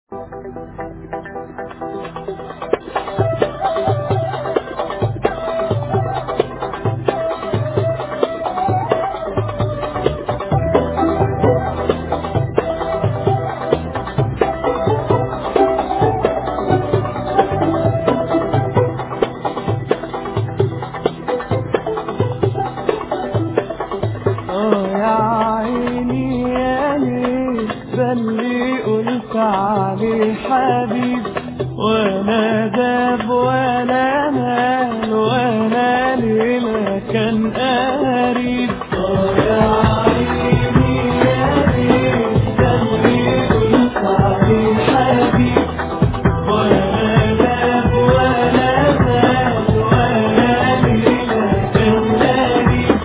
اللي قلت عليه حبيب، ولا داب ولا مال ولا ليلة كان قريب. يا عيني يا ليل، ده اللي قلت عليه حبيب، ولا داب ولا مال ولا ليلة كان قريب.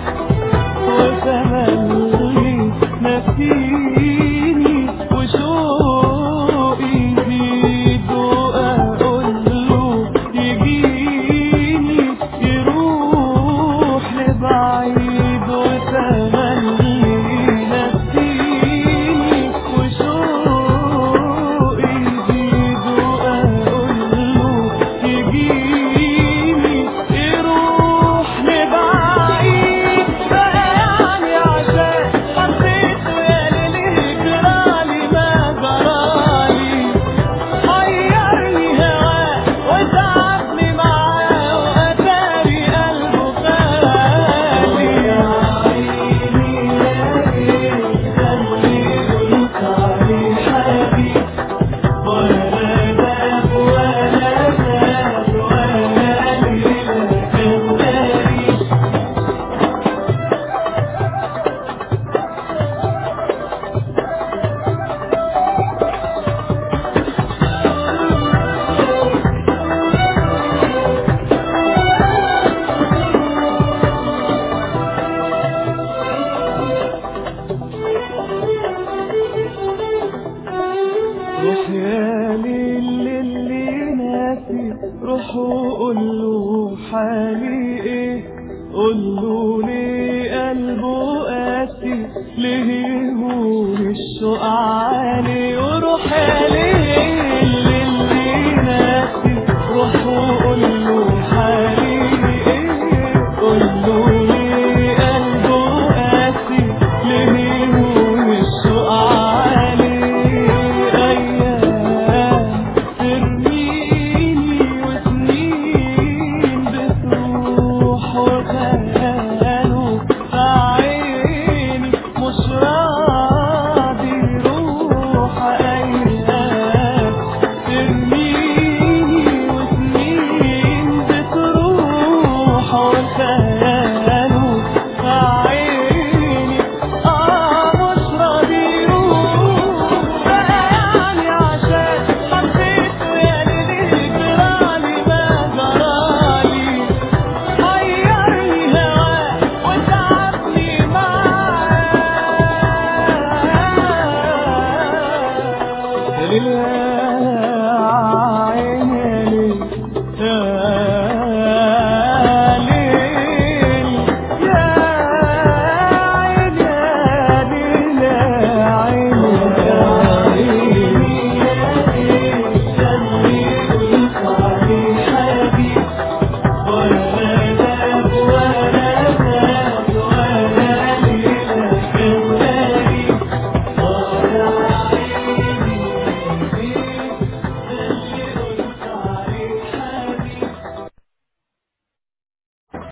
وتملي نسيني وشوقي يزيد، وأقول له يجيني يروح لبعيد. وتملي نسيني وشوقي يزيد، وأقول له يجيني يروح لبعيد. يعني عشان حبيته يا ليلي جرالي ما جرالي، حيرني هواه وتعبني معاه وأتاري قلبه خالي. يا عيني يا ليل، ده اللي قلت عليه حبيب، ولا داب ولا مال ولا ليلة كان قريب. روح يا ليل اللي ناسي، روح وقول له حالي ايه، قول له ليه قلبه قاسي، ليه يهون الشوق عليه. وروح يا ليل اللي ناسي، روح وقول له حالي ايه، قول له ليه قلبه قاسي، ليه يهون الشوق عليه. ترميني وسنين بتروح، وخياله في عيني مش راضي يروح. أيام ترميني وسنين بتروح، وخياله في عيني مش راضي يروح. يعني عشان حبيته يا ليلي جرالي ما جرالي، حيرني هواه وتعبني معاه.